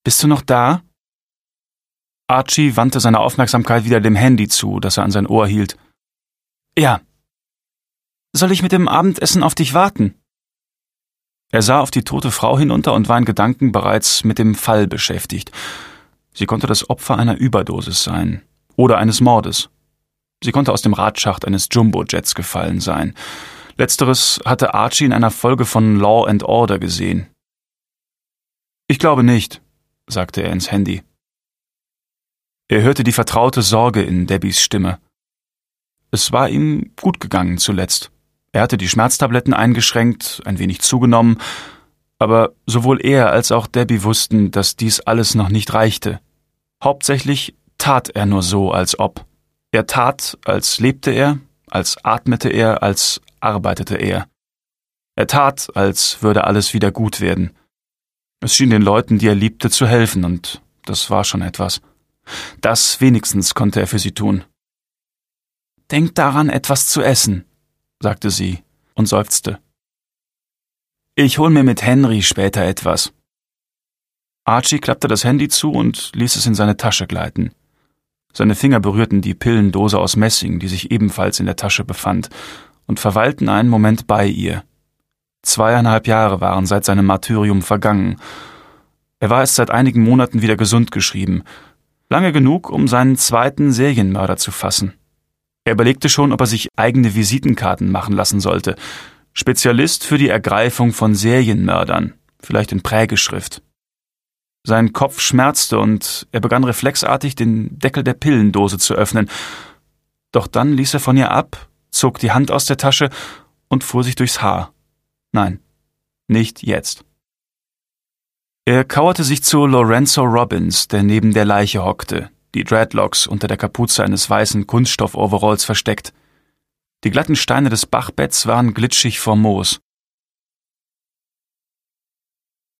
Bist du noch da?« Archie wandte seine Aufmerksamkeit wieder dem Handy zu, das er an sein Ohr hielt. »Ja.« »Soll ich mit dem Abendessen auf dich warten?« Er sah auf die tote Frau hinunter und war in Gedanken bereits mit dem Fall beschäftigt. Sie konnte das Opfer einer Überdosis sein oder eines Mordes. Sie konnte aus dem Radschacht eines Jumbo-Jets gefallen sein. Letzteres hatte Archie in einer Folge von Law and Order gesehen. »Ich glaube nicht«, sagte er ins Handy. Er hörte die vertraute Sorge in Debbys Stimme. Es war ihm gut gegangen zuletzt. Er hatte die Schmerztabletten eingeschränkt, ein wenig zugenommen, aber sowohl er als auch Debbie wussten, dass dies alles noch nicht reichte. Hauptsächlich tat er nur so, als ob. Er tat, als lebte er, als atmete er, als arbeitete er. Er tat, als würde alles wieder gut werden. Es schien den Leuten, die er liebte, zu helfen, und das war schon etwas. Das wenigstens konnte er für sie tun. »Denk daran, etwas zu essen«, sagte sie und seufzte. »Ich hol mir mit Henry später etwas.« Archie klappte das Handy zu und ließ es in seine Tasche gleiten. Seine Finger berührten die Pillendose aus Messing, die sich ebenfalls in der Tasche befand, und verweilten einen Moment bei ihr. 2,5 Jahre waren seit seinem Martyrium vergangen. Er war erst seit einigen Monaten wieder gesund geschrieben, lange genug, um seinen zweiten Serienmörder zu fassen. Er überlegte schon, ob er sich eigene Visitenkarten machen lassen sollte. Spezialist für die Ergreifung von Serienmördern, vielleicht in Prägeschrift. Sein Kopf schmerzte und er begann reflexartig, den Deckel der Pillendose zu öffnen. Doch dann ließ er von ihr ab, zog die Hand aus der Tasche und fuhr sich durchs Haar. Nein, nicht jetzt. Er kauerte sich zu Lorenzo Robbins, der neben der Leiche hockte, die Dreadlocks unter der Kapuze eines weißen Kunststoff-Overalls versteckt. Die glatten Steine des Bachbetts waren glitschig vor Moos.